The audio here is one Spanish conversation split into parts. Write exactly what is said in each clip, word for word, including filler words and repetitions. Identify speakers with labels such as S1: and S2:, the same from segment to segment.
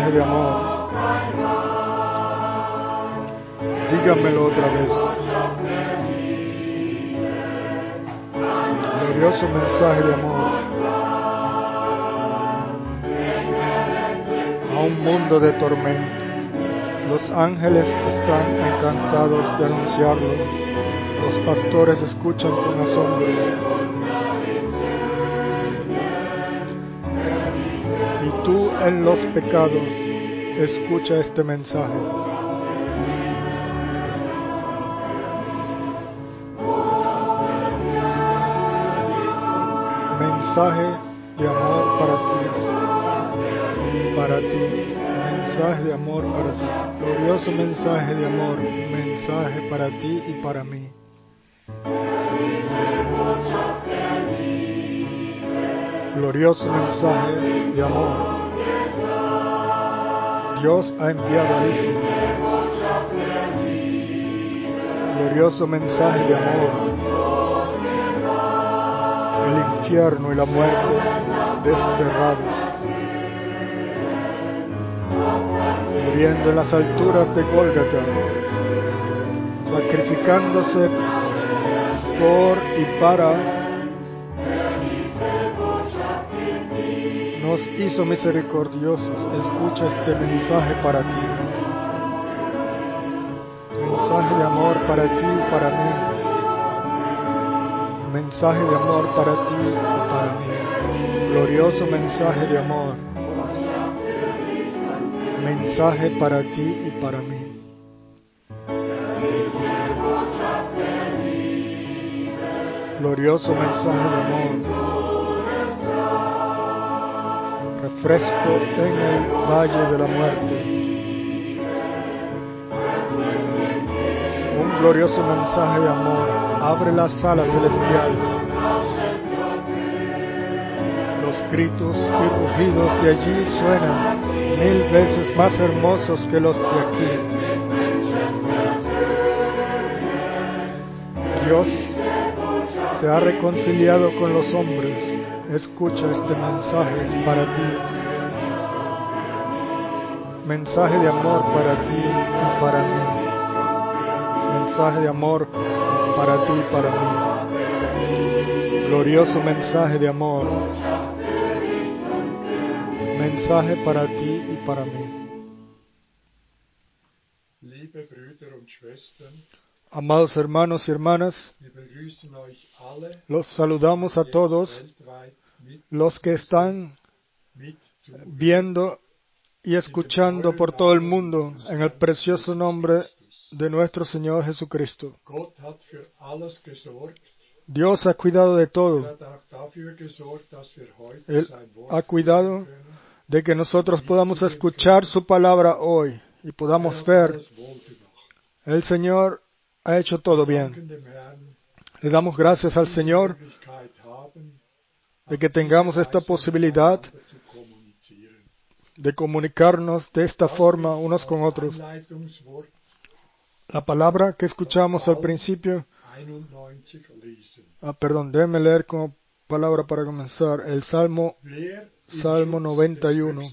S1: mensaje de amor. Dígamelo otra vez. Glorioso mensaje de amor a un mundo de tormento. Los ángeles están encantados de anunciarlo. Los pastores escuchan con asombro. Y tú en los pecados, escucha este mensaje. Mensaje de amor para ti, para ti, mensaje de amor para ti, glorioso mensaje de amor, mensaje para ti y para mí. Glorioso mensaje de amor. Dios ha enviado al Hijo. Glorioso mensaje de amor. El infierno y la muerte desterrados, muriendo en las alturas de Gólgata, sacrificándose por y para, nos hizo misericordiosos. Escucha este mensaje para ti, mensaje de amor para ti y para mí. Mensaje de amor para ti y para mí. Glorioso mensaje de amor. Mensaje para ti y para mí. Glorioso mensaje de amor. Refresco en el valle de la muerte. Un glorioso mensaje de amor. Abre la sala celestial. Los gritos y rugidos de allí suenan mil veces más hermosos que los de aquí. Dios se ha reconciliado con los hombres. Escucha este mensaje, es para ti. Mensaje de amor para ti y para mí. Mensaje de amor para ti y para mí. Glorioso mensaje de amor. Mensaje para ti y para mí. Amados hermanos y hermanas, los saludamos a todos los que están viendo y escuchando por todo el mundo en el precioso nombre de nuestro Señor Jesucristo. Dios ha cuidado de todo. Él ha cuidado de que nosotros podamos escuchar su palabra hoy y podamos ver. El Señor ha hecho todo bien. Le damos gracias al Señor de que tengamos esta posibilidad de comunicarnos de esta forma unos con otros. La palabra que escuchamos al principio, ah, perdón, déjeme leer como palabra para comenzar, el Salmo, Salmo noventa y uno.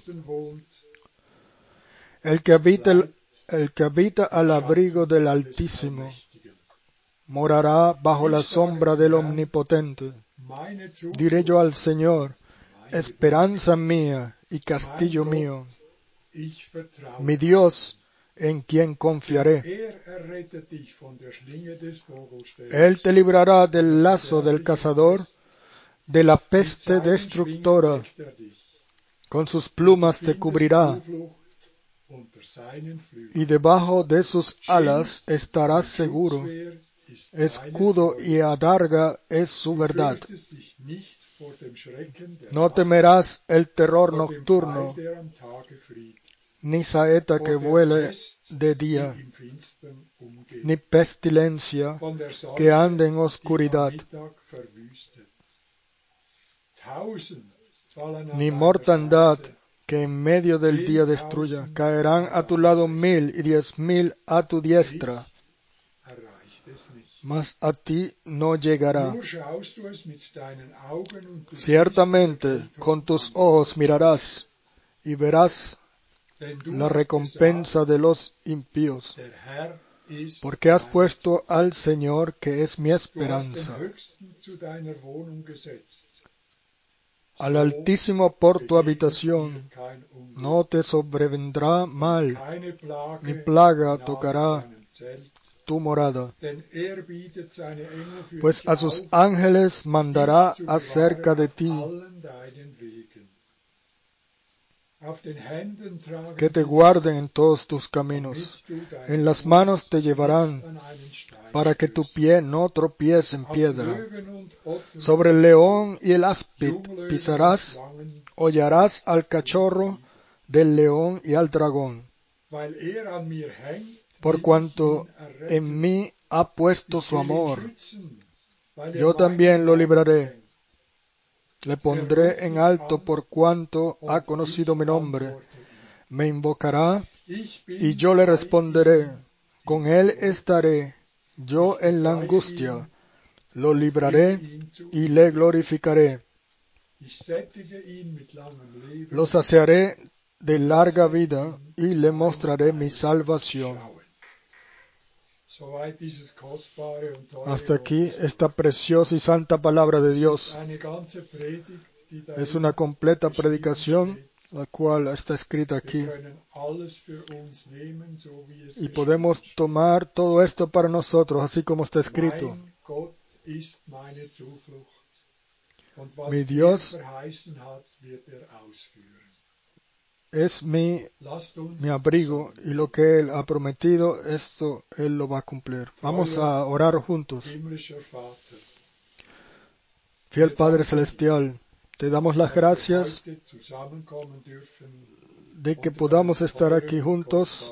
S1: El que habita, el, el que habita al abrigo del Altísimo morará bajo la sombra del Omnipotente. Diré yo al Señor, esperanza mía y castillo mío, mi Dios, en quien confiaré. Él te librará del lazo del cazador, de la peste destructora. Con sus plumas te cubrirá, y debajo de sus alas estarás seguro. Escudo y adarga es su verdad. No temerás el terror nocturno, ni saeta que vuele de día, ni pestilencia que ande en oscuridad, ni mortandad que en medio del día destruya. Caerán a tu lado mil y diez mil a tu diestra, mas a ti no llegará. Ciertamente con tus ojos mirarás y verás la recompensa de los impíos, porque has puesto al Señor, que es mi esperanza, al Altísimo por tu habitación. No te sobrevendrá mal, ni plaga tocará tu morada, pues a sus ángeles mandará acerca de ti, que te guarden en todos tus caminos. En las manos te llevarán, para que tu pie no tropiece en piedra. Sobre el león y el áspid pisarás, hollarás al cachorro del león y al dragón. Por cuanto en mí ha puesto su amor, yo también lo libraré. Le pondré en alto por cuanto ha conocido mi nombre. Me invocará y yo le responderé. Con él estaré yo en la angustia. Lo libraré y le glorificaré. Lo saciaré de larga vida y le mostraré mi salvación. Hasta aquí esta preciosa y santa palabra de Dios. Es una completa predicación, la cual está escrita aquí. Y podemos tomar todo esto para nosotros, así como está escrito. Mi Dios es mi, mi abrigo, y lo que Él ha prometido, esto Él lo va a cumplir. Vamos a orar juntos. Fiel Padre Celestial, te damos las gracias de que podamos estar aquí juntos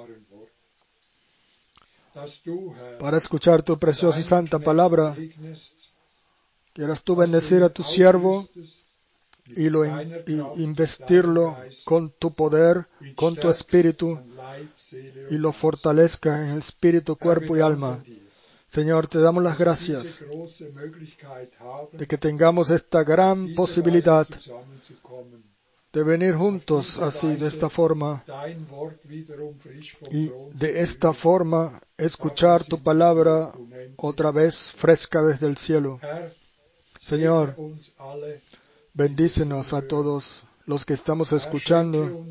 S1: para escuchar tu preciosa y santa palabra. Quieras tú bendecir a tu siervo y, lo in, y investirlo con tu poder, con tu espíritu, y lo fortalezca en el espíritu, cuerpo y alma. Señor, te damos las gracias de que tengamos esta gran posibilidad de venir juntos así, de esta forma, y de esta forma escuchar tu palabra otra vez fresca desde el cielo. Señor, bendícenos a todos los que estamos escuchando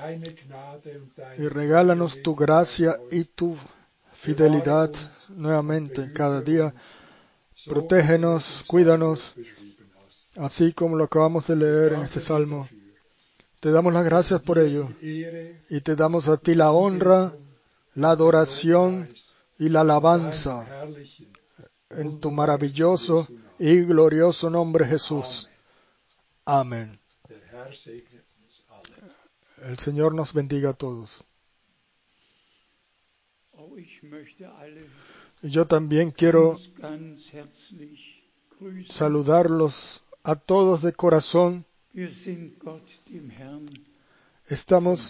S1: y regálanos tu gracia y tu fidelidad nuevamente cada día. Protégenos, cuídanos, así como lo acabamos de leer en este salmo. Te damos las gracias por ello y te damos a ti la honra, la adoración y la alabanza en tu maravilloso y glorioso nombre, Jesús. Amén. El Señor nos bendiga a todos. Yo también quiero saludarlos a todos de corazón. Estamos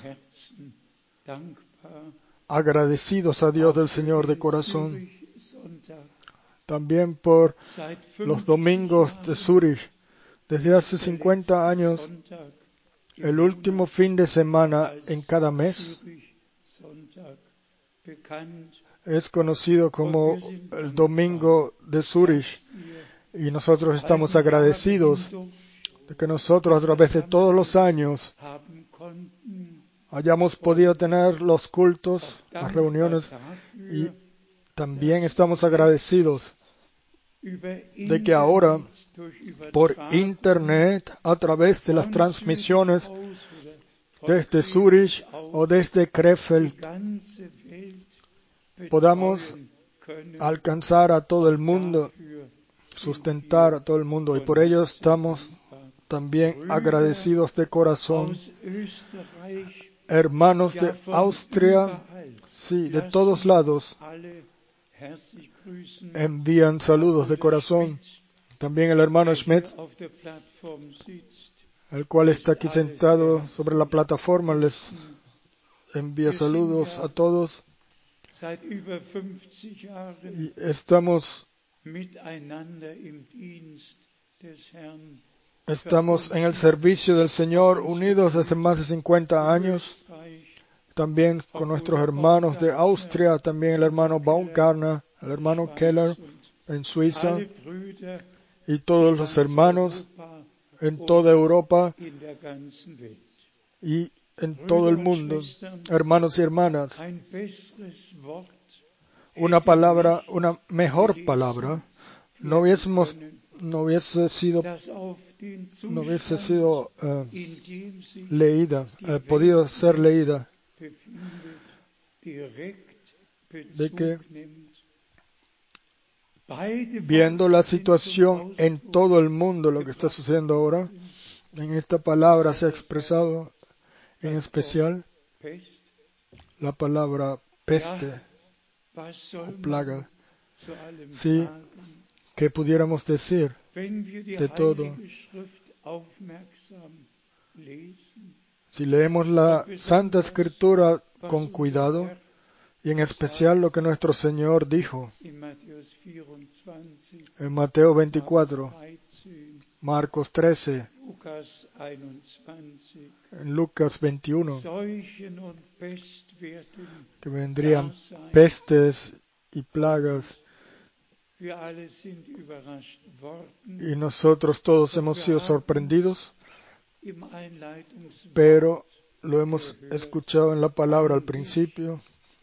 S1: agradecidos a Dios del Señor de corazón, también por los domingos de Zúrich. Desde hace cincuenta años, el último fin de semana en cada mes es conocido como el Domingo de Zúrich, y nosotros estamos agradecidos de que nosotros a través de todos los años hayamos podido tener los cultos, las reuniones, y también estamos agradecidos de que ahora por Internet, a través de las transmisiones desde Zúrich o desde Krefeld, podamos alcanzar a todo el mundo, sustentar a todo el mundo, y por ello estamos también agradecidos de corazón. Hermanos de Austria, sí, de todos lados, envían saludos de corazón. También el hermano Schmidt, el cual está aquí sentado sobre la plataforma, les envía saludos a todos. Y estamos, estamos en el servicio del Señor unidos desde más de cincuenta años. también con nuestros hermanos de Austria, también el hermano Baumgartner, el hermano Keller en Suiza, y todos los hermanos en toda Europa y en todo el mundo, hermanos y hermanas. Una palabra, una mejor palabra, no hubiésemos, no hubiese sido, no hubiese sido uh, leída, uh, podido ser leída, de que viendo la situación en todo el mundo, lo que está sucediendo ahora, en esta palabra se ha expresado en especial la palabra peste o plaga. Sí, que pudiéramos decir de todo. Si leemos la Santa Escritura con cuidado, y en especial lo que nuestro Señor dijo en Mateo veinticuatro, Marcos trece, en Lucas veintiuno, que vendrían pestes y plagas, y nosotros todos hemos sido sorprendidos, pero lo hemos escuchado en la palabra al principio,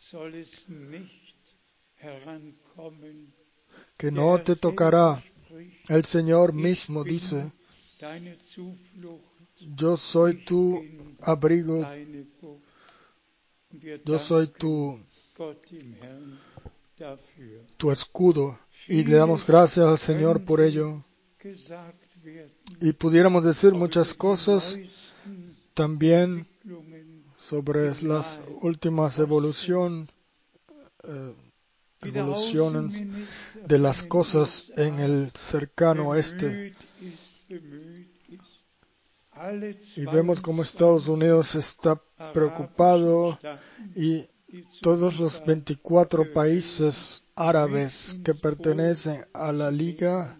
S1: que no te tocará. El Señor mismo dice, yo soy tu abrigo, yo soy tu, tu escudo, y le damos gracias al Señor por ello. Y pudiéramos decir muchas cosas también sobre las últimas evolución, eh, evoluciones de las cosas en el cercano oeste. Y vemos cómo Estados Unidos está preocupado y todos los veinticuatro países árabes que pertenecen a la Liga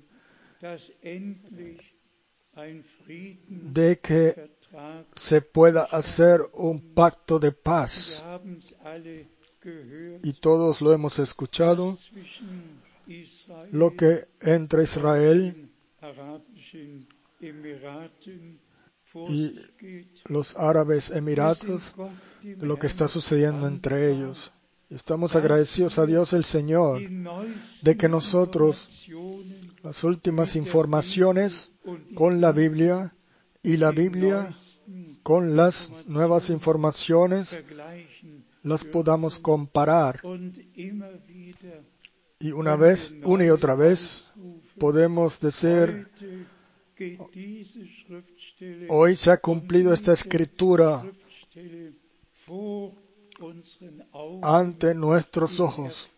S1: de que se pueda hacer un pacto de paz. Y todos lo hemos escuchado, lo que entre Israel y los árabes emiratos, lo que está sucediendo entre ellos. Estamos agradecidos a Dios el Señor de que nosotros las últimas informaciones con la Biblia y la Biblia con las nuevas informaciones las podamos comparar, y una vez, una y otra vez podemos decir, hoy se ha cumplido esta escritura ante nuestros ojos,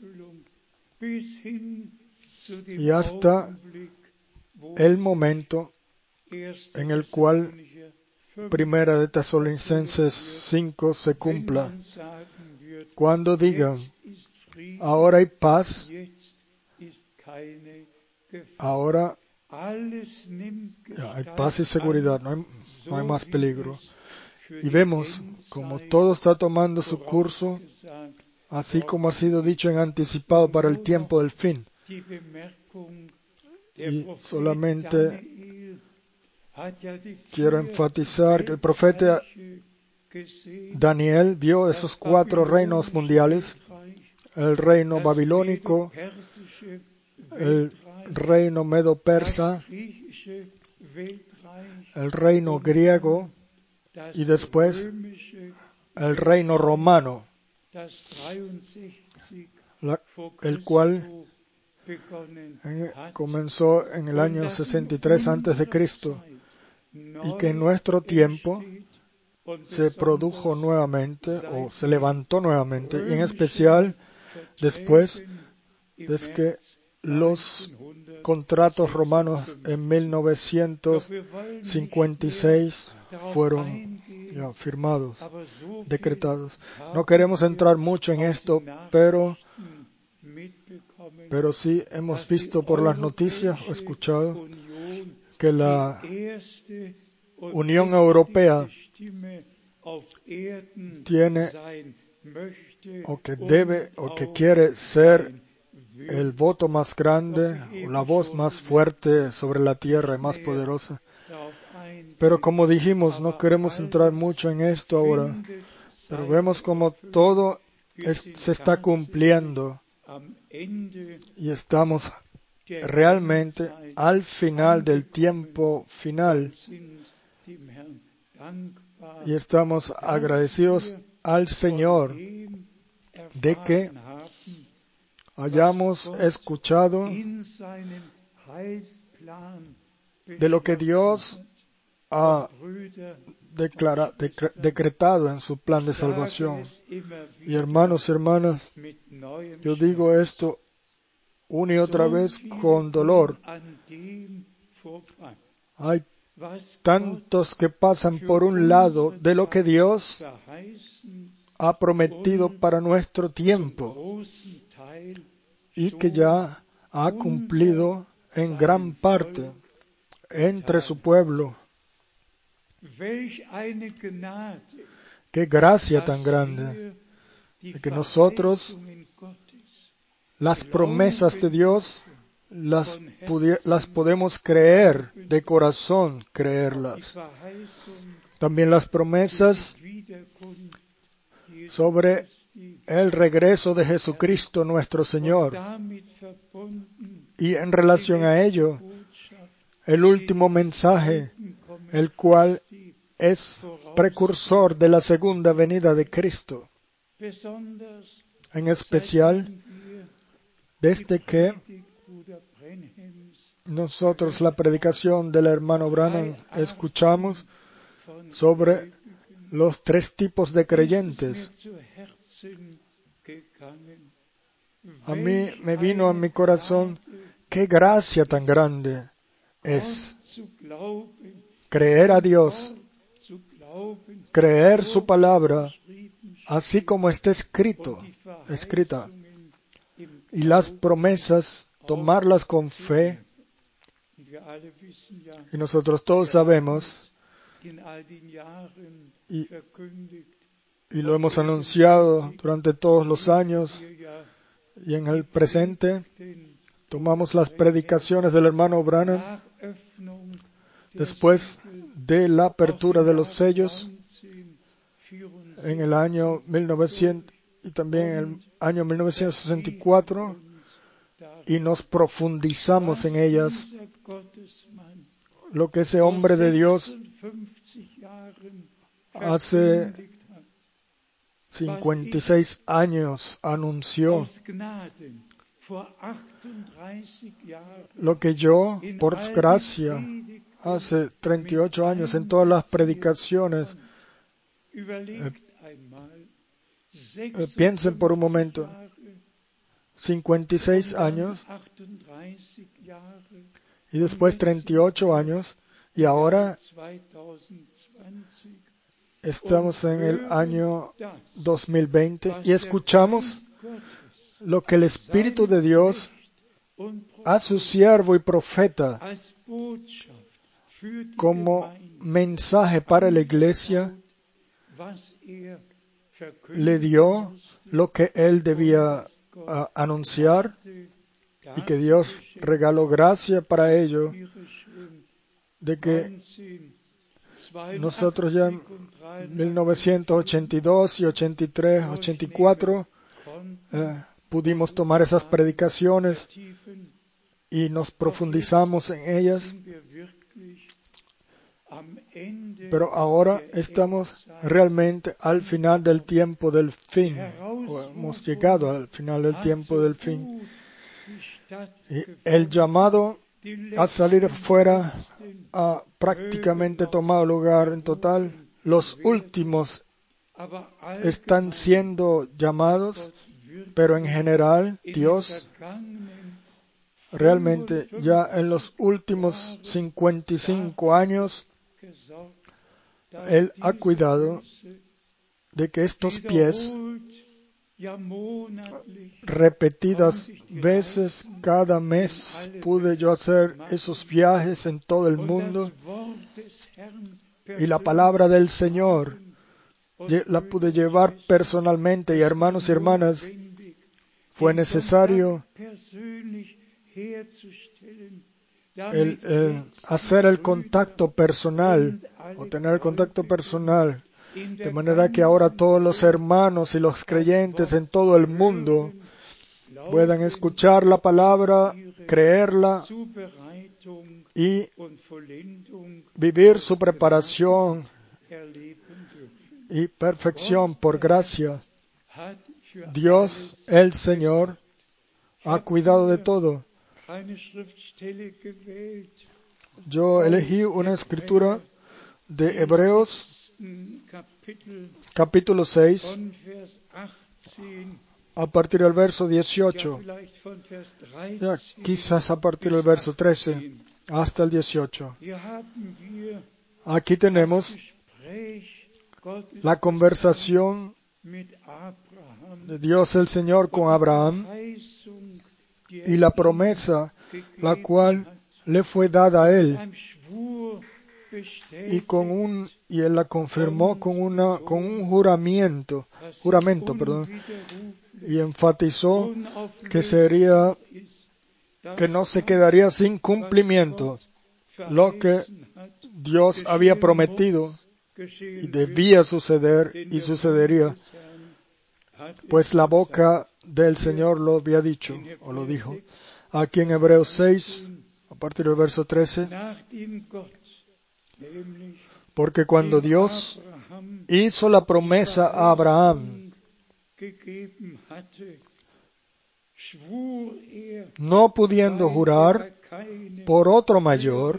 S1: y hasta el momento en el cual Primera de Tesalonicenses cinco se cumpla, cuando digan, ahora hay paz, ahora ya, hay paz y seguridad, no hay, no hay más peligro. Y vemos como todo está tomando su curso, así como ha sido dicho en anticipado para el tiempo del fin. Y solamente quiero enfatizar que el profeta Daniel vio esos cuatro reinos mundiales, el reino babilónico, el reino medo-persa, el reino griego y después el reino romano, la, el cual eh, comenzó en el año sesenta y tres antes de Cristo, y que en nuestro tiempo se produjo nuevamente o se levantó nuevamente, y en especial después de que los contratos romanos en mil novecientos cincuenta y seis fueron ya firmados, decretados. No queremos entrar mucho en esto, pero pero sí hemos visto por las noticias o escuchado que la Unión Europea tiene o que debe o que quiere ser el voto más grande, o la voz más fuerte sobre la tierra y más poderosa. Pero como dijimos, no queremos entrar mucho en esto ahora, pero vemos como todo es, se está cumpliendo y estamos realmente al final del tiempo final y estamos agradecidos al Señor de que hayamos escuchado de lo que Dios ha declara, decre, decretado en su plan de salvación. Y hermanos y hermanas, yo digo esto una y otra vez con dolor. Hay tantos que pasan por un lado de lo que Dios ha prometido para nuestro tiempo y que ya ha cumplido en gran parte entre su pueblo. Qué gracia tan grande de que nosotros las promesas de Dios las, las podemos creer, de corazón creerlas. También las promesas sobre el regreso de Jesucristo nuestro Señor. Y en relación a ello, el último mensaje, el cual es precursor de la segunda venida de Cristo. En especial, desde que nosotros la predicación del hermano Branham escuchamos sobre los tres tipos de creyentes, a mí me vino a mi corazón qué gracia tan grande es creer a Dios, creer su palabra, así como está escrito, escrita, y las promesas, tomarlas con fe. Y nosotros todos sabemos, y, y lo hemos anunciado durante todos los años, y en el presente tomamos las predicaciones del hermano Branham después de la apertura de los sellos en el año mil novecientos y también en el año mil novecientos sesenta y cuatro, y nos profundizamos en ellas, lo que ese hombre de Dios hace cincuenta y seis años anunció, lo que yo, por gracia, hace treinta y ocho años en todas las predicaciones. Eh, eh, piensen por un momento, cincuenta y seis años y después treinta y ocho años, y ahora estamos en el año dos mil veinte y escuchamos lo que el Espíritu de Dios a su siervo y profeta como mensaje para la iglesia le dio, lo que él debía uh, anunciar, y que Dios regaló gracia para ello, de que nosotros ya en mil novecientos ochenta y dos y ochenta y tres, ochenta y cuatro eh, pudimos tomar esas predicaciones y nos profundizamos en ellas, pero ahora estamos realmente al final del tiempo del fin, o hemos llegado al final del tiempo del fin. Y el llamado a salir fuera ha prácticamente tomado lugar en total. Los últimos están siendo llamados, pero en general Dios realmente ya en los últimos cincuenta y cinco años Él ha cuidado de que estos pies, repetidas veces cada mes, pude yo hacer esos viajes en todo el mundo, y la palabra del Señor la pude llevar personalmente. Y hermanos y hermanas, fue necesario el, el hacer el contacto personal o tener el contacto personal, de manera que ahora todos los hermanos y los creyentes en todo el mundo puedan escuchar la palabra, creerla y vivir su preparación y perfección por gracia. Dios, el Señor, ha cuidado de todo. Yo elegí una escritura de Hebreos, capítulo seis, a partir del verso dieciocho, ya, quizás a partir del verso trece, hasta el dieciocho. Aquí tenemos la conversación de Dios el Señor con Abraham y la promesa la cual le fue dada a él, y con un y él la confirmó con una con un juramento juramento perdón y enfatizó que sería que no se quedaría sin cumplimiento lo que Dios había prometido y debía suceder y sucedería, pues la boca del Señor lo había dicho o lo dijo. Aquí en Hebreos seis, a partir del verso trece, porque cuando Dios hizo la promesa a Abraham, no pudiendo jurar por otro mayor,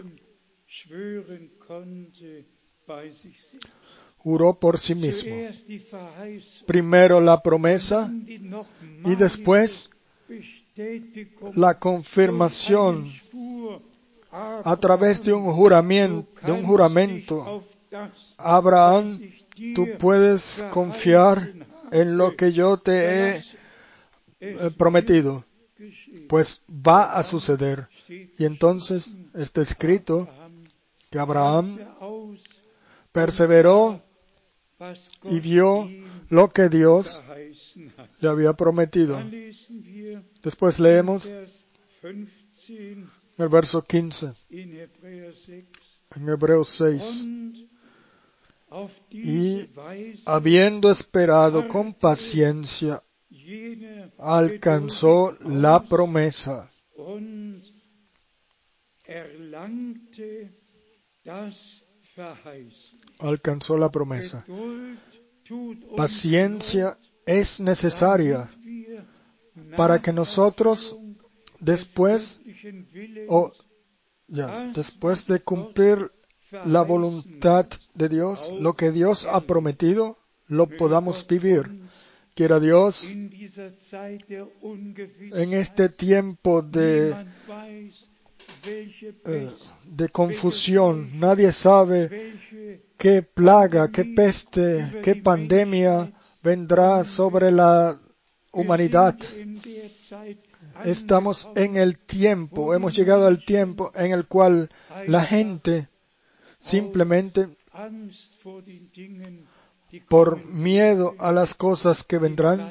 S1: juró por sí mismo. Primero la promesa y después la confirmación a través de un juramento, de un juramento. Abraham, tú puedes confiar en lo que yo te he eh, prometido, pues va a suceder. Y entonces está escrito que Abraham perseveró y vio lo que Dios le había prometido. Después leemos el verso quince en Hebreos seis. Y habiendo esperado con paciencia, alcanzó la promesa. Alcanzó la promesa. Paciencia es necesaria para que nosotros después o ya, después de cumplir la voluntad de Dios, lo que Dios ha prometido, lo podamos vivir. Quiera Dios, en este tiempo de, eh, de confusión, nadie sabe qué plaga, qué peste, qué pandemia vendrá sobre la humanidad. Estamos en el tiempo, hemos llegado al tiempo en el cual la gente simplemente por miedo a las cosas que vendrán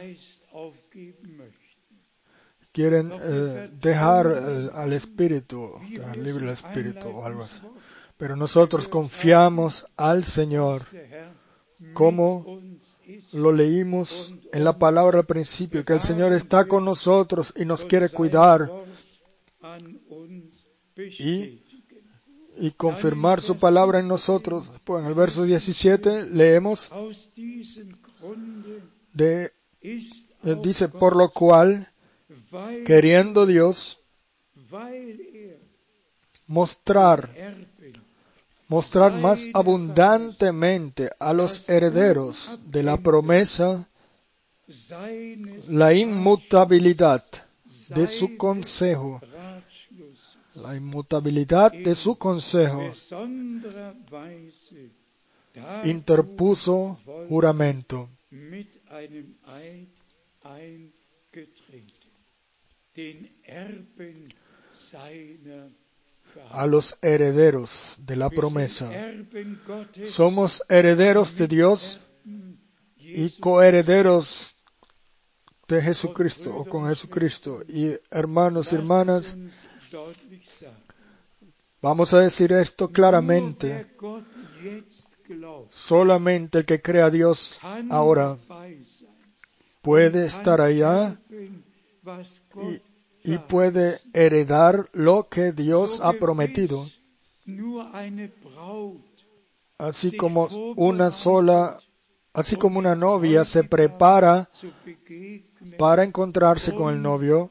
S1: quieren eh, dejar eh, al Espíritu, dejar libre el Espíritu o algo así. Pero nosotros confiamos al Señor, como lo leímos en la palabra al principio, que el Señor está con nosotros y nos quiere cuidar y, y confirmar su palabra en nosotros. Pues en el verso diecisiete leemos, de, eh, dice, por lo cual, queriendo Dios mostrar, mostrar más abundantemente a los herederos de la promesa la inmutabilidad de su consejo, la inmutabilidad de su consejo, interpuso juramento. A los herederos de la promesa. Somos herederos de Dios y coherederos de Jesucristo o con Jesucristo. Y hermanos y hermanas, vamos a decir esto claramente. Solamente el que crea a Dios ahora puede estar allá y, y puede heredar lo que Dios ha prometido. Así como una sola, así como una novia se prepara para encontrarse con el novio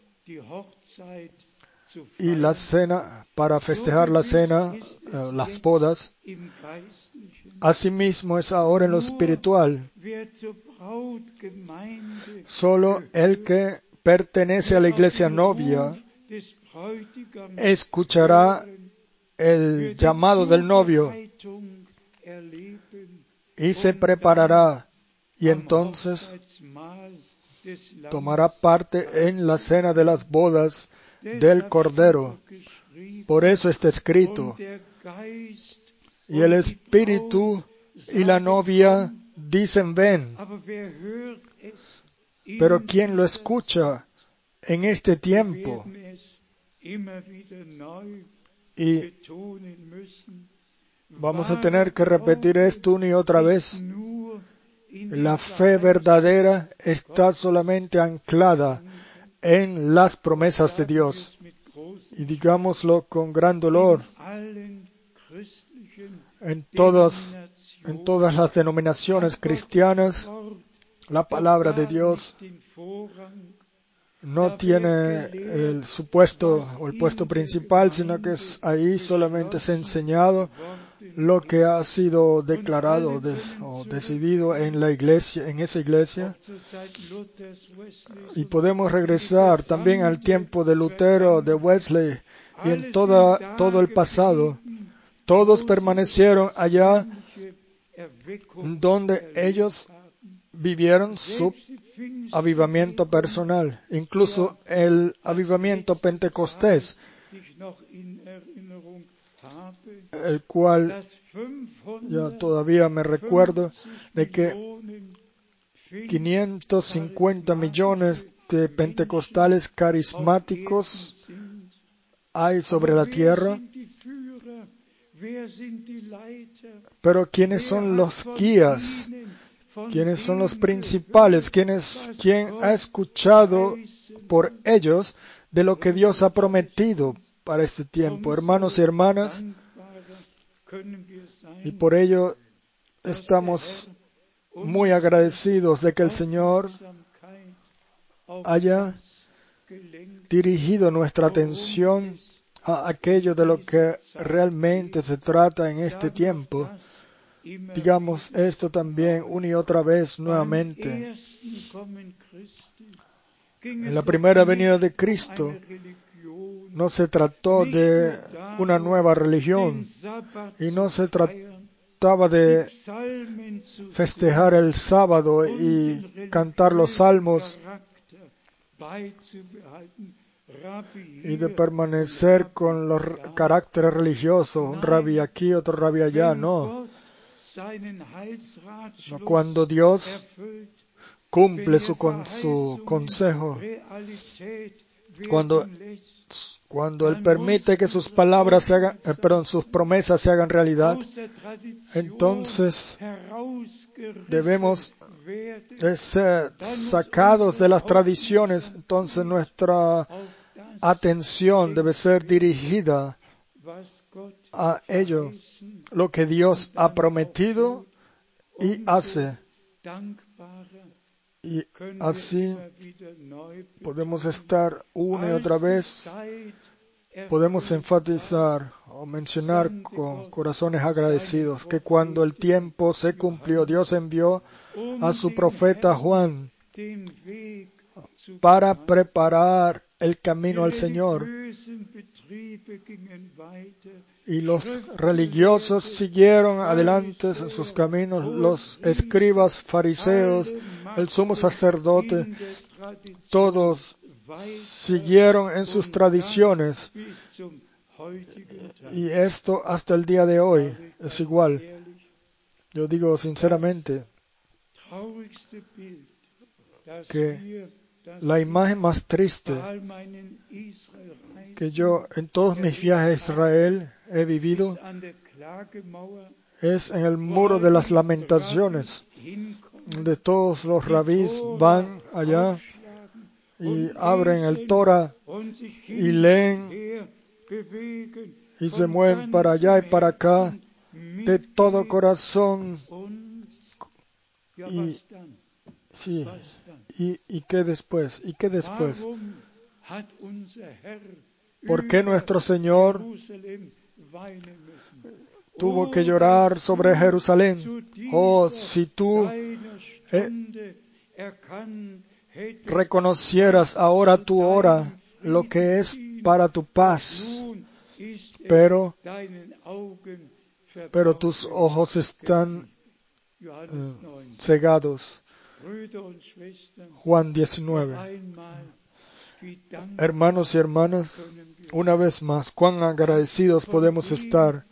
S1: y la cena, para festejar la cena, eh, las bodas, asimismo es ahora en lo espiritual. Solo el que pertenece a la iglesia novia escuchará el llamado del novio y se preparará, y entonces tomará parte en la cena de las bodas del Cordero. Por eso está escrito, y el Espíritu y la novia dicen ven. Pero quien lo escucha en este tiempo, y vamos a tener que repetir esto una y otra vez, la fe verdadera está solamente anclada en las promesas de Dios. Y digámoslo con gran dolor, en todas, en todas las denominaciones cristianas, la palabra de Dios no tiene el su puesto o el puesto principal, sino que es ahí solamente es enseñado lo que ha sido declarado de, o decidido en la iglesia, en esa iglesia. Y podemos regresar también al tiempo de Lutero, de Wesley y en toda, todo el pasado. Todos permanecieron allá donde ellos vivieron su avivamiento personal, incluso el avivamiento pentecostés, el cual ya todavía me recuerdo de que quinientos cincuenta millones de pentecostales carismáticos hay sobre la tierra. Pero ¿quiénes son los guías? ¿Quiénes son los principales? ¿Quiénes, ¿Quién ha escuchado por ellos de lo que Dios ha prometido para este tiempo? Hermanos y hermanas, y por ello estamos muy agradecidos de que el Señor haya dirigido nuestra atención a aquello de lo que realmente se trata en este tiempo. Digamos esto también una y otra vez nuevamente. En la primera venida de Cristo no se trató de una nueva religión y no se trataba de festejar el sábado y cantar los salmos y de permanecer con los caracteres religiosos, un rabí aquí, otro rabí allá, no. No, cuando Dios cumple su, con, su consejo, cuando, cuando Él permite que sus palabras se hagan, eh, perdón, sus promesas se hagan realidad, entonces debemos de ser sacados de las tradiciones. Entonces nuestra atención debe ser dirigida a ello, lo que Dios ha prometido y hace. Y así podemos estar una y otra vez, podemos enfatizar o mencionar con corazones agradecidos que cuando el tiempo se cumplió, Dios envió a su profeta Juan para preparar el camino al Señor. Y los religiosos siguieron adelante en sus caminos, los escribas, fariseos, el sumo sacerdote, todos siguieron en sus tradiciones. Y esto hasta el día de hoy es igual. Yo digo sinceramente que la imagen más triste que yo en todos mis viajes a Israel he vivido es en el muro de las lamentaciones, donde todos los rabís van allá y abren el Torah y leen y se mueven para allá y para acá de todo corazón. Y, sí, y, y qué después, y qué después. ¿Por qué nuestro Señor tuvo que llorar sobre Jerusalén? Oh, si tú eh, reconocieras ahora tu hora, lo que es para tu paz, pero, pero tus ojos están eh, cegados. Juan diecinueve. Hermanos y hermanas, una vez más, cuán agradecidos podemos estar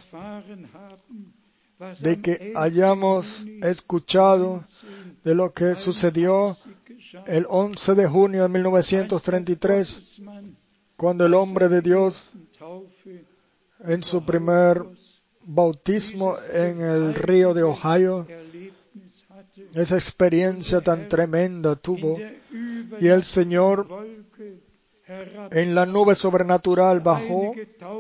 S1: de que hayamos escuchado de lo que sucedió el once de junio de mil novecientos treinta y tres, cuando el hombre de Dios, en su primer bautismo en el río de Ohio, esa experiencia tan tremenda tuvo, y el Señor en la nube sobrenatural bajó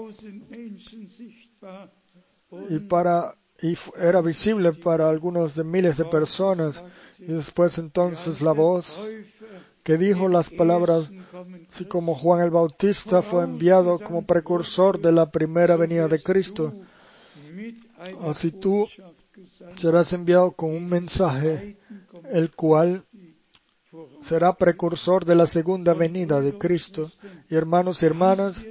S1: y para y era visible para algunos de miles de personas, y después entonces la voz que dijo las palabras, así como Juan el Bautista fue enviado como precursor de la primera venida de Cristo, así tú serás enviado con un mensaje, el cual será precursor de la segunda venida de Cristo. Y hermanos y hermanas,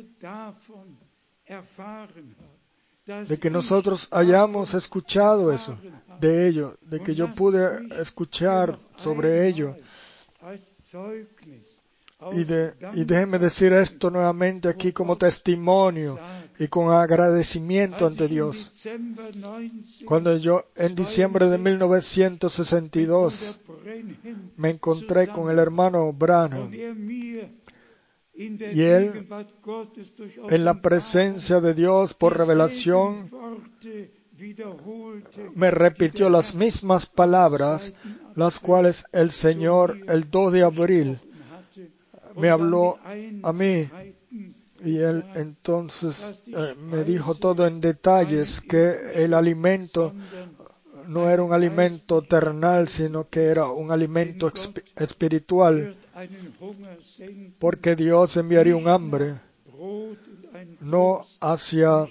S1: de que nosotros hayamos escuchado eso, de ello, de que yo pude escuchar sobre ello. Y, de, y déjenme decir esto nuevamente aquí como testimonio y con agradecimiento ante Dios. Cuando yo en diciembre de mil novecientos sesenta y dos me encontré con el hermano Branham, y él, en la presencia de Dios por revelación, me repitió las mismas palabras, las cuales el Señor el dos de abril me habló a mí. Y él entonces eh, me dijo todo en detalles, que el alimento no era un alimento terrenal, sino que era un alimento espiritual, porque Dios enviaría un hambre, no hacia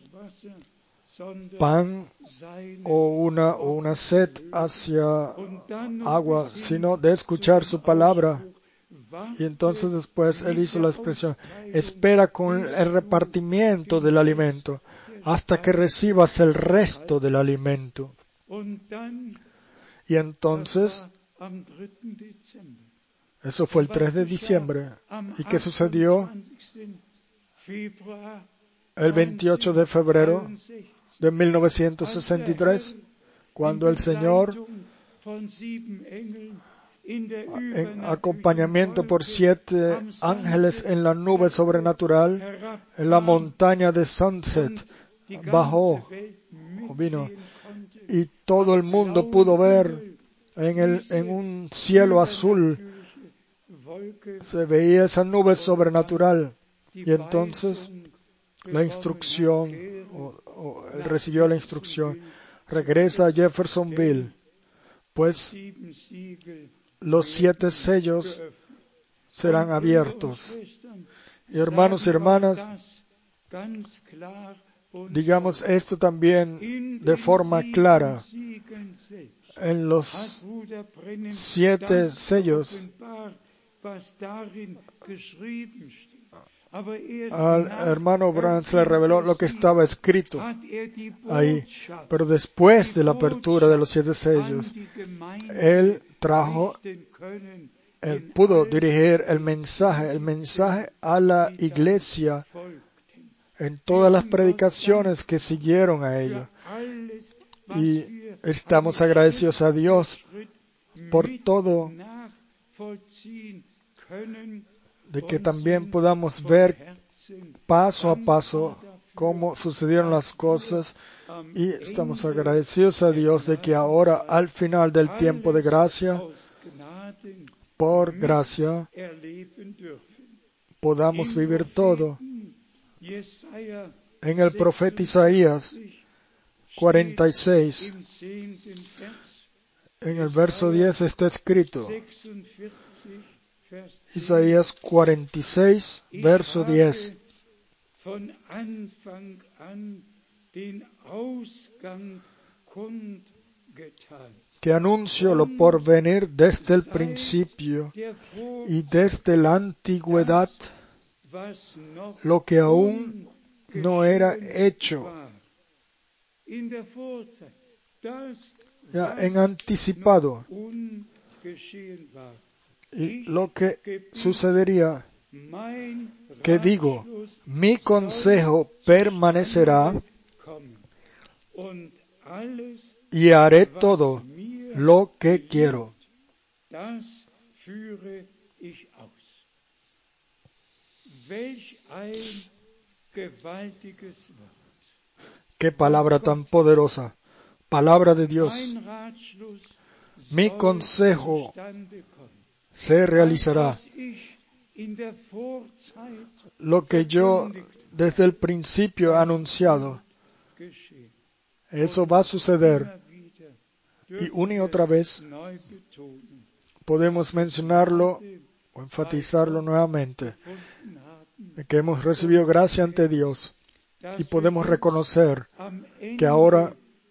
S1: pan o una, o una sed hacia agua, sino de escuchar su palabra. Y entonces después él hizo la expresión, espera con el repartimiento del alimento hasta que recibas el resto del alimento. Y entonces, eso fue el tres de diciembre. ¿Y qué sucedió? El veintiocho de febrero de mil novecientos sesenta y tres, cuando el Señor, en acompañamiento por siete ángeles en la nube sobrenatural, en la montaña de Sunset, bajó, o vino, y todo el mundo pudo ver en, el, en un cielo azul, se veía esa nube sobrenatural, y entonces la instrucción, o, o él recibió la instrucción, regresa a Jeffersonville, pues los siete sellos serán abiertos. Y hermanos y hermanas, digamos esto también de forma clara. En los siete sellos, al hermano Branham se le reveló lo que estaba escrito ahí. Pero después de la apertura de los siete sellos, él trajo, él pudo dirigir el mensaje, el mensaje a la iglesia en todas las predicaciones que siguieron a ello. Y estamos agradecidos a Dios por todo, de que también podamos ver paso a paso cómo sucedieron las cosas, y estamos agradecidos a Dios de que ahora, al final del tiempo de gracia, por gracia, podamos vivir todo. En el profeta Isaías cuarenta y seis, en el verso diez está escrito, Isaías cuarenta y seis, verso diez. Que anuncio lo por venir desde el principio y desde la antigüedad, lo que aún no era hecho. Ya en anticipado. Y lo que sucedería, que digo, mi consejo permanecerá y haré todo lo que quiero. Qué palabra tan poderosa, palabra de Dios. Mi consejo se realizará. Lo que yo desde el principio he anunciado, eso va a suceder. Y una y otra vez podemos mencionarlo o enfatizarlo nuevamente, de que hemos recibido gracia ante Dios y podemos reconocer que ahora,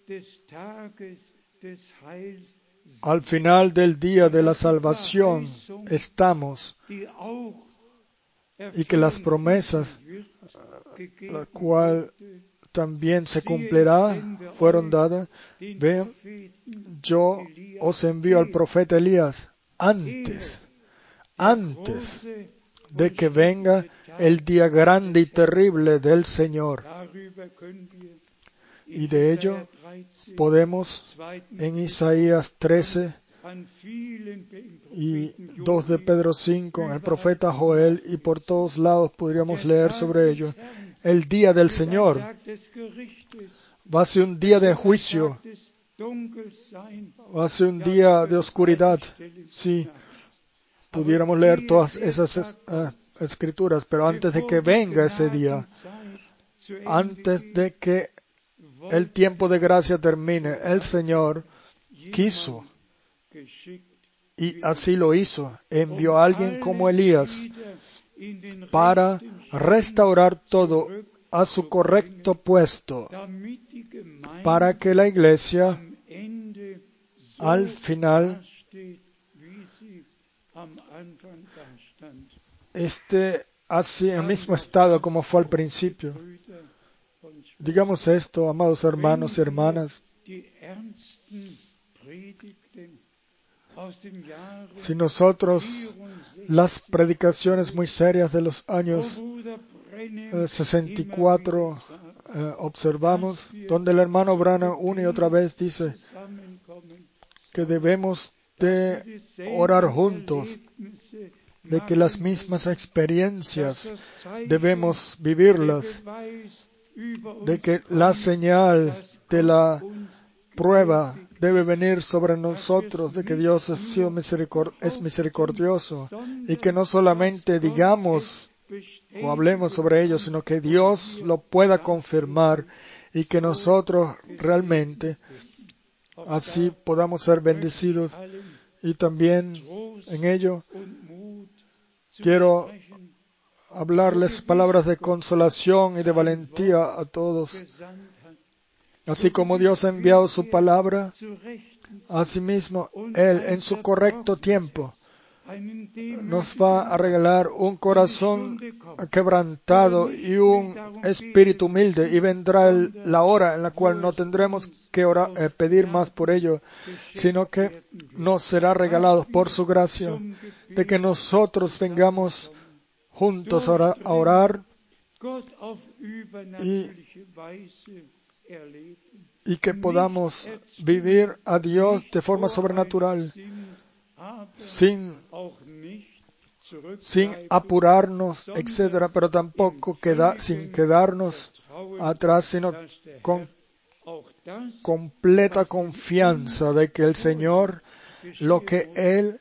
S1: al final del día de la salvación, estamos, y que las promesas, la cual también se cumplirá, fueron dadas. Vean, yo os envío al profeta Elías antes, antes de que venga el día grande y terrible del Señor. Y de ello podemos en Isaías trece y dos de Pedro cinco, en el profeta Joel, y por todos lados podríamos leer sobre ello. El día del Señor va a ser un día de juicio, va a ser un día de oscuridad. Sí, pudiéramos leer todas esas uh, escrituras, pero antes de que venga ese día, antes de que el tiempo de gracia termine, el Señor quiso, y así lo hizo, envió a alguien como Elías para restaurar todo a su correcto puesto, para que la iglesia al final esté así en el mismo estado como fue al principio. Digamos esto, amados hermanos y hermanas, si nosotros las predicaciones muy serias de los años eh, sesenta y cuatro eh, observamos, donde el hermano Branham una y otra vez dice que debemos de orar juntos, de que las mismas experiencias debemos vivirlas, de que la señal de la prueba debe venir sobre nosotros, de que Dios es, sido misericord- es misericordioso, y que no solamente digamos o hablemos sobre ello, sino que Dios lo pueda confirmar y que nosotros realmente así podamos ser bendecidos. Y también en ello quiero hablarles palabras de consolación y de valentía a todos. Así como Dios ha enviado su palabra, asimismo Él en su correcto tiempo nos va a regalar un corazón quebrantado y un espíritu humilde, y vendrá el, la hora en la cual no tendremos que orar, eh, pedir más por ello, sino que nos será regalado por su gracia, de que nosotros vengamos juntos a orar, a orar y, y que podamos vivir a Dios de forma sobrenatural, sin, sin apurarnos, etcétera, pero tampoco queda, sin quedarnos atrás, sino con completa confianza de que el Señor, lo que Él,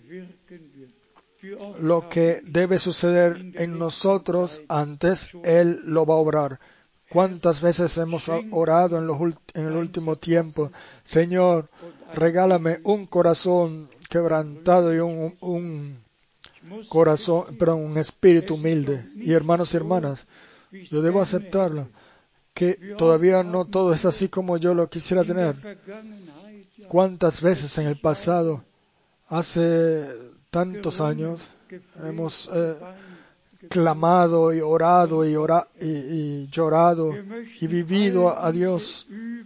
S1: lo que debe suceder en nosotros antes, Él lo va a obrar. ¿Cuántas veces hemos orado en, los, en el último tiempo? Señor, regálame un corazón quebrantado y un, un corazón, perdón, un espíritu humilde. Y hermanos y hermanas, yo debo aceptarlo, que todavía no todo es así como yo lo quisiera tener. ¿Cuántas veces en el pasado, hace tantos años, hemos eh, clamado y orado y, ora, y, y llorado y vivido a Dios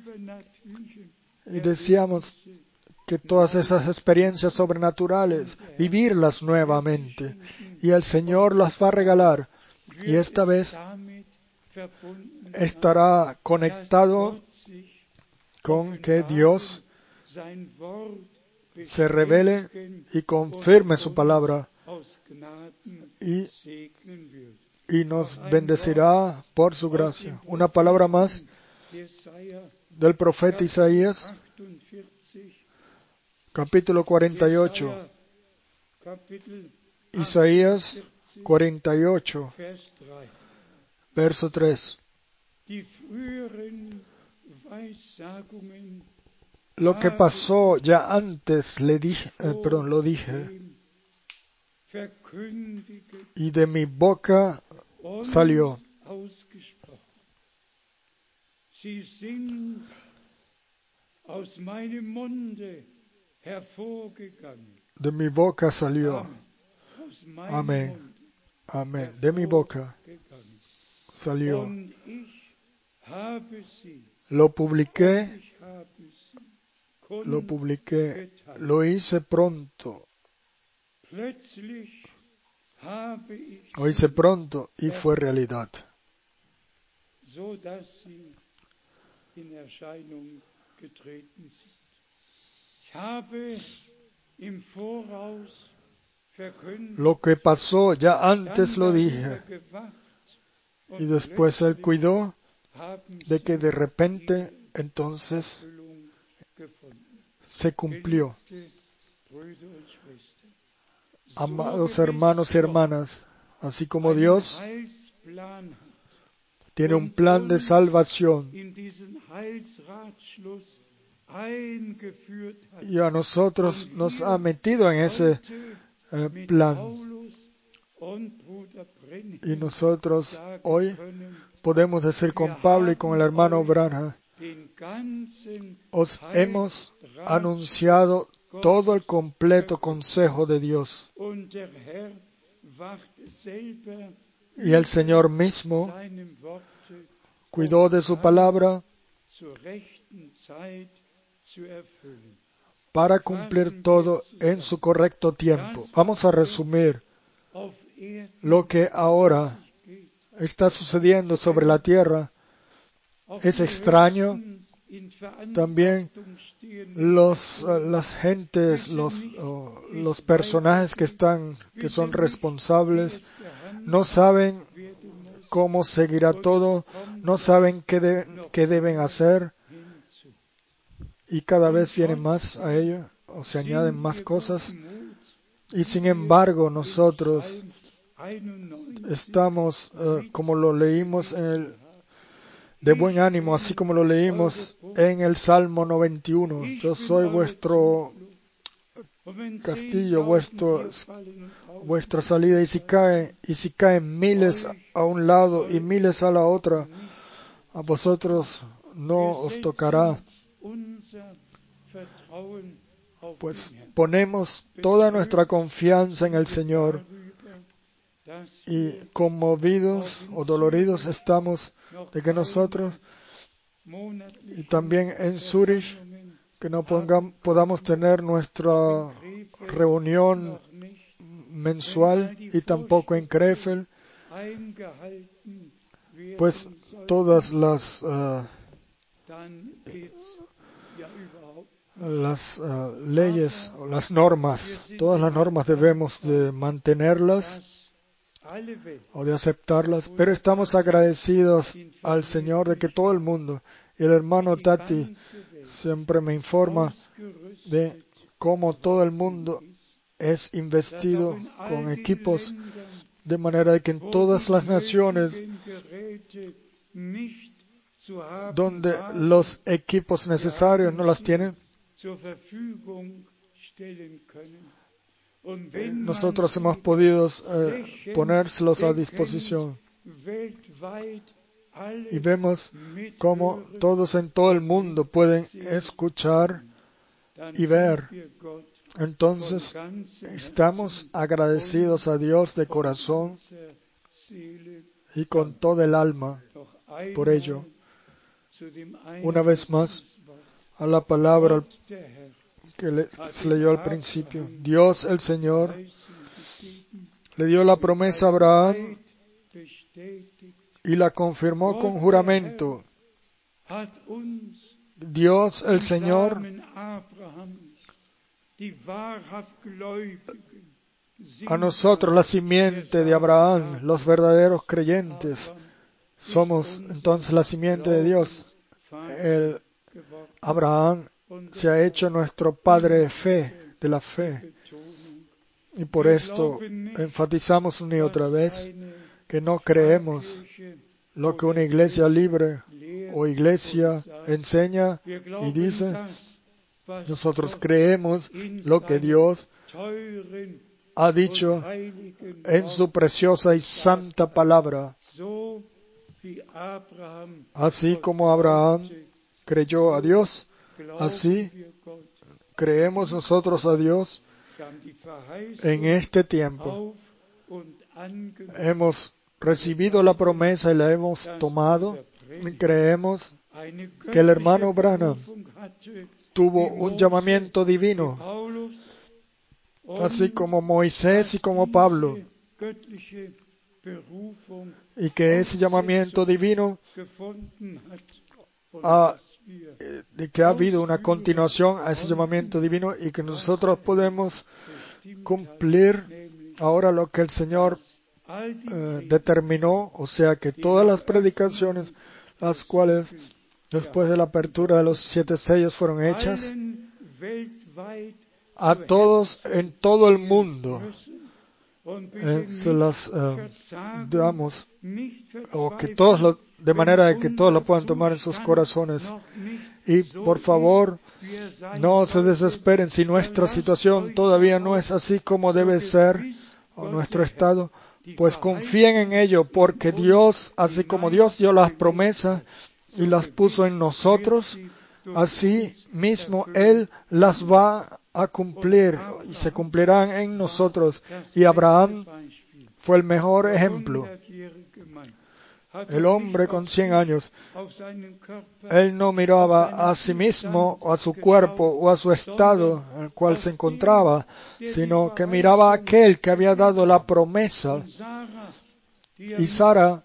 S1: y deseamos que todas esas experiencias sobrenaturales, vivirlas nuevamente, y el Señor las va a regalar, y esta vez estará conectado con que Dios se revele y confirme su palabra y, y nos bendecirá por su gracia. Una palabra más del profeta Isaías, capítulo cuarenta y ocho. Isaías cuarenta y ocho, verso tres. Lo que pasó ya antes le dije, eh, perdón, lo dije, y de mi boca salió. De mi boca salió. Amén. Amén. De mi boca salió. Lo publiqué, lo publiqué, lo hice pronto. Lo hice pronto y fue realidad. Lo que pasó ya antes lo dije, y después Él cuidó de que de repente entonces se cumplió. Amados hermanos y hermanas, así como Dios tiene un plan de salvación y a nosotros nos ha metido en ese eh, plan, y nosotros hoy podemos decir con Pablo y con el hermano Branham, os hemos anunciado todo el completo consejo de Dios. Y el Señor mismo cuidó de su palabra para cumplir todo en su correcto tiempo. Vamos a resumir lo que ahora está sucediendo sobre la tierra. Es extraño. También los, uh, las gentes, los, uh, los personajes que están, que son responsables, no saben cómo seguirá todo, no saben qué, de, qué deben hacer, y cada vez viene más a ello, o se añaden más cosas, y sin embargo nosotros estamos, uh, como lo leímos en el de buen ánimo, así como lo leímos en el Salmo noventa y uno. Yo soy vuestro castillo, vuestro, vuestra salida, y si caen, y si caen miles a un lado y miles a la otra, a vosotros no os tocará. Pues ponemos toda nuestra confianza en el Señor, y conmovidos o doloridos estamos de que nosotros, y también en Zurich, que no pongamos, podamos tener nuestra reunión mensual, y tampoco en Krefeld, pues todas las uh, las uh, leyes o las normas, todas las normas debemos de mantenerlas o de aceptarlas, pero estamos agradecidos al Señor de que todo el mundo, y el hermano Tati siempre me informa de cómo todo el mundo es investido con equipos, de manera de que en todas las naciones donde los equipos necesarios no las tienen, nosotros hemos podido eh, ponérselos a disposición. Y vemos cómo todos en todo el mundo pueden escuchar y ver. Entonces, estamos agradecidos a Dios de corazón y con todo el alma por ello. Una vez más, a la palabra que le, se leyó al principio. Dios, el Señor, le dio la promesa a Abraham y la confirmó con juramento. Dios, el Señor, a nosotros, la simiente de Abraham, los verdaderos creyentes, somos entonces la simiente de Dios. El Abraham se ha hecho nuestro padre de fe, de la fe. Y por esto enfatizamos una y otra vez que no creemos lo que una iglesia libre o iglesia enseña y dice. Nosotros creemos lo que Dios ha dicho en su preciosa y santa palabra. Así como Abraham creyó a Dios, así creemos nosotros a Dios en este tiempo. Hemos recibido la promesa y la hemos tomado. Y creemos que el hermano Branham tuvo un llamamiento divino, así como Moisés y como Pablo, y que ese llamamiento divino ha, de que ha habido una continuación a ese llamamiento divino y que nosotros podemos cumplir ahora lo que el Señor eh, determinó, o sea que todas las predicaciones, las cuales después de la apertura de los siete sellos fueron hechas, a todos en todo el mundo, eh, se las eh, damos, o que todos lo, de manera de que todos lo puedan tomar en sus corazones. Y por favor, no se desesperen si nuestra situación todavía no es así como debe ser, o nuestro estado, pues confíen en ello, porque Dios, así como Dios dio las promesas y las puso en nosotros, así mismo Él las va a cumplir y se cumplirán en nosotros. Y Abraham fue el mejor ejemplo. El hombre con cien años, él no miraba a sí mismo o a su cuerpo o a su estado en el cual se encontraba, sino que miraba a aquel que había dado la promesa. Y Sara,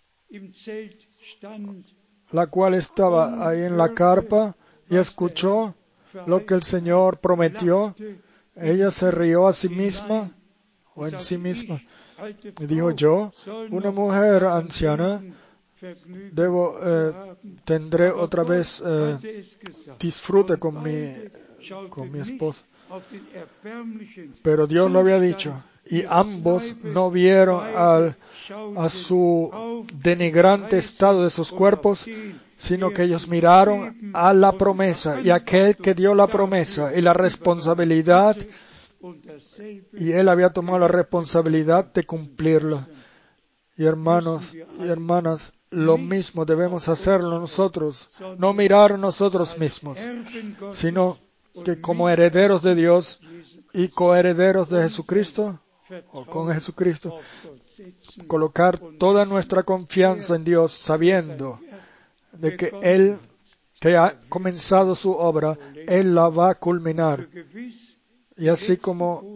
S1: la cual estaba ahí en la carpa y escuchó lo que el Señor prometió, ella se rió a sí misma o en sí misma y dijo: yo, una mujer anciana, debo eh, tendré otra vez eh, disfrute con mi con mi esposo. Pero Dios lo había dicho, y ambos no vieron al, a su denigrante estado de sus cuerpos, sino que ellos miraron a la promesa y a aquel que dio la promesa y la responsabilidad, y él había tomado la responsabilidad de cumplirla. Y hermanos y hermanas, lo mismo debemos hacerlo nosotros, no mirar nosotros mismos, sino que como herederos de Dios y coherederos de Jesucristo, o con Jesucristo, colocar toda nuestra confianza en Dios, sabiendo de que Él, que ha comenzado su obra, Él la va a culminar. Y así como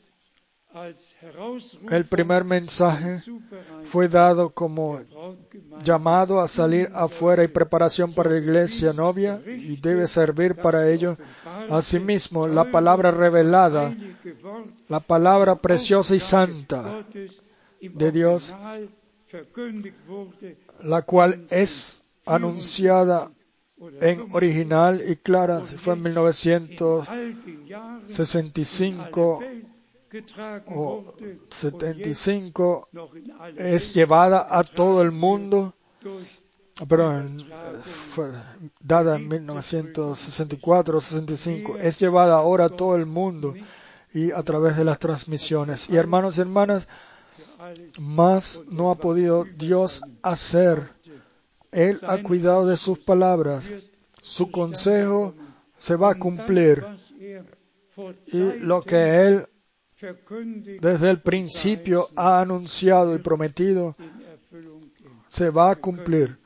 S1: el primer mensaje fue dado como llamado a salir afuera y preparación para la iglesia novia, y debe servir para ello, Asimismo, la palabra revelada, la palabra preciosa y santa de Dios, la cual es anunciada en original y clara, fue en mil novecientos sesenta y cinco o setenta y cinco, es llevada a todo el mundo, perdón, fue dada en mil novecientos sesenta y cuatro o sesenta y cinco, es llevada ahora a todo el mundo y a través de las transmisiones. Y hermanos y hermanas, más no ha podido Dios hacer. Él ha cuidado de sus palabras. Su consejo se va a cumplir. Y lo que Él desde el principio ha anunciado y prometido se va a cumplir.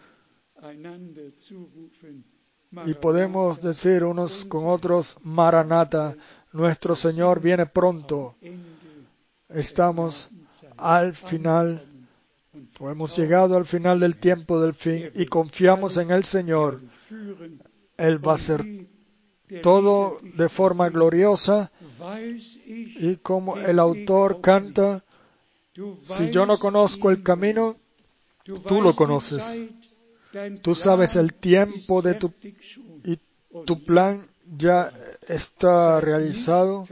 S1: Y podemos decir unos con otros, Maranata, nuestro Señor viene pronto. Estamos al final, o hemos llegado al final del tiempo del fin y confiamos en el Señor. Él va a hacer todo de forma gloriosa y como el autor canta, si yo no conozco el camino, tú lo conoces. Tú sabes el tiempo de tu y tu plan ya está realizado.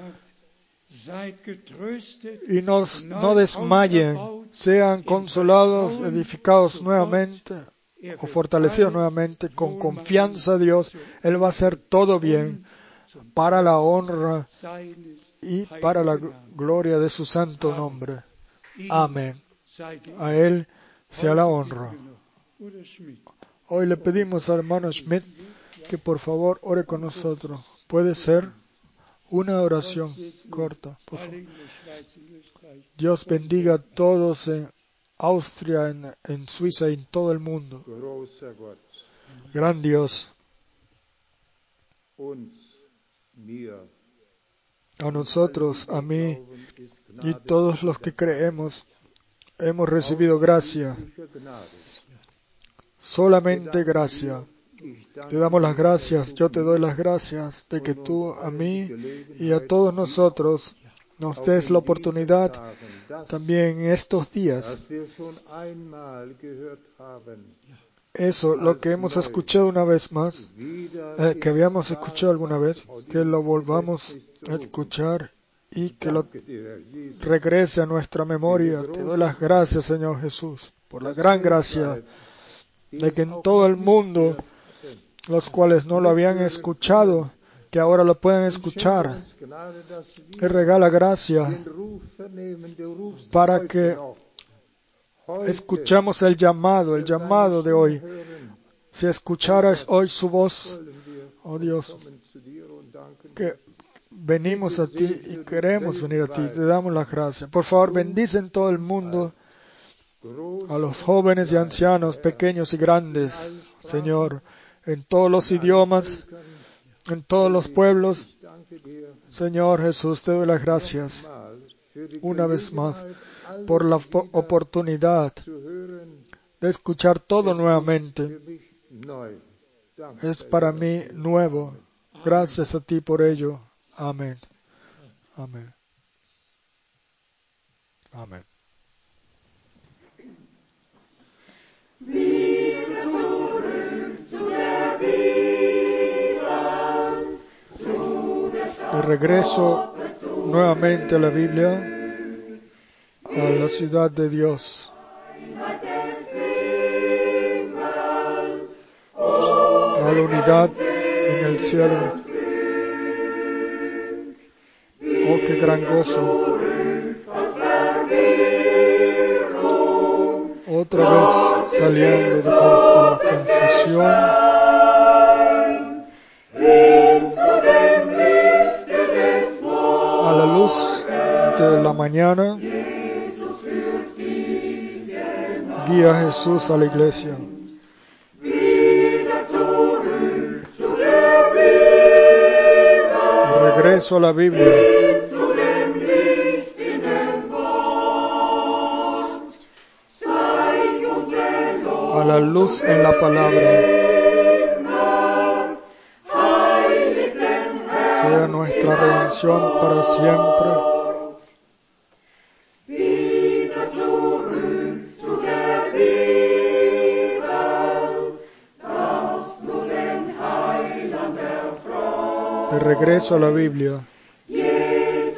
S1: Y nos, no desmayen, sean consolados, edificados nuevamente o fortalecidos nuevamente con confianza a Dios. Él va a hacer todo bien para la honra y para la gloria de su santo nombre. Amén. A Él sea la honra. Hoy le pedimos al hermano Schmidt que por favor ore con nosotros. ¿Puede ser? Una oración corta, por favor. Dios bendiga a todos en Austria, en, en Suiza y en todo el mundo. Gran Dios, a nosotros, a mí y todos los que creemos, hemos recibido gracia. Solamente gracia. Te damos las gracias, yo te doy las gracias de que tú a mí y a todos nosotros nos des la oportunidad también en estos días. Eso, lo que hemos escuchado una vez más, eh, que habíamos escuchado alguna vez, que lo volvamos a escuchar y que lo regrese a nuestra memoria. Te doy las gracias, Señor Jesús, por la gran gracia de que en todo el mundo los cuales no lo habían escuchado, que ahora lo pueden escuchar. Él regala gracia para que escuchemos el llamado, el llamado de hoy. Si escucharas hoy su voz, oh Dios, que venimos a ti y queremos venir a ti, te damos las gracias. Por favor, bendice en todo el mundo a los jóvenes y ancianos, pequeños y grandes, Señor, en todos los idiomas, en todos los pueblos. Señor Jesús, te doy las gracias una vez más por la oportunidad de escuchar todo nuevamente. Es para mí nuevo. Gracias a ti por ello. Amén. Amén. Amén. De regreso nuevamente a la Biblia, a la ciudad de Dios, a la unidad en el cielo. Oh, qué gran gozo. Otra vez saliendo de, conf- de la confesión. A la luz de la mañana, guía a Jesús a la iglesia. Regreso a la Biblia. A la luz en la palabra. nuestra redención para siempre. De regreso a la Biblia. Que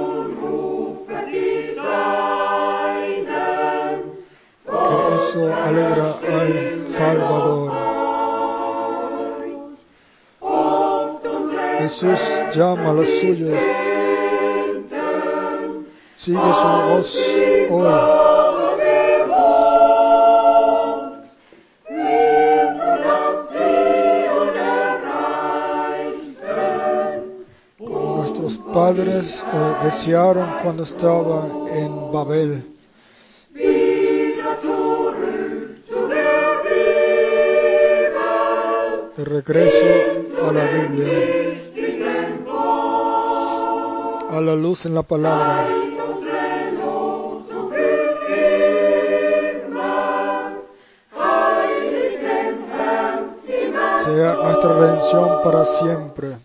S1: eso alegra al Salvador. Jesús llama a los suyos. Sigue su voz hoy. Nuestros padres eh, desearon cuando estaba en Babel. De regreso a la Biblia, a la luz en la palabra. Sea nuestra redención para siempre.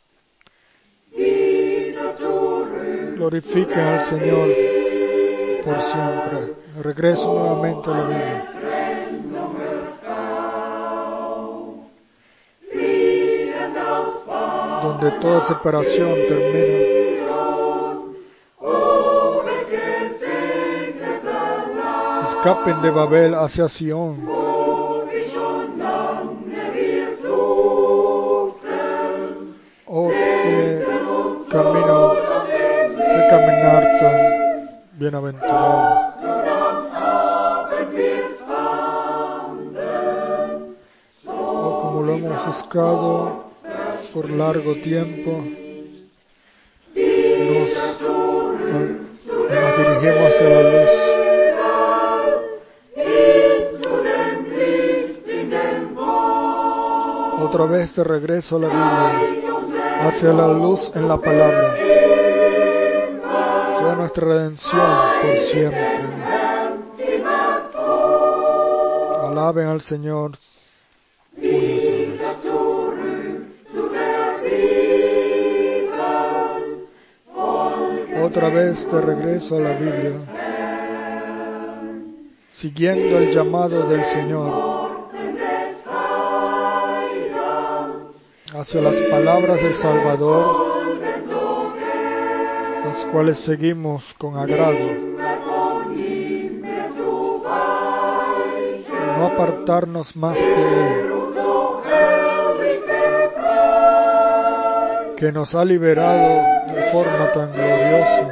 S1: Glorifiquen al Señor por siempre. Regreso nuevamente a la Biblia. Donde toda separación termina. Escapen de Babel hacia Sion. Oh, qué camino, qué caminar tan bienaventurado. Oh, como lo hemos buscado por largo tiempo, nos, nos dirigimos hacia la luz. Otra vez de regreso a la Biblia, hacia la luz en la palabra. Sea nuestra redención por siempre. Alaben al Señor una y otra vez. Otra vez de regreso a la Biblia, siguiendo el llamado del Señor hacia las palabras del Salvador, las cuales seguimos con agrado. No apartarnos más de Él, que nos ha liberado de forma tan gloriosa.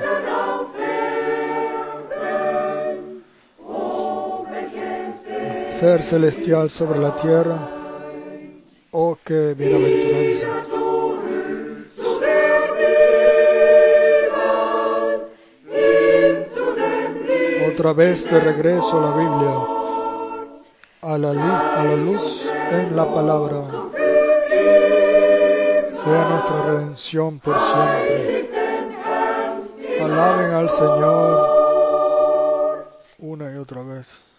S1: Ser celestial sobre la tierra. Oh, qué bienaventuranza. Otra vez de regreso a la Biblia, a la, a la luz en la palabra. Sea nuestra redención por siempre. Alaben al Señor una y otra vez.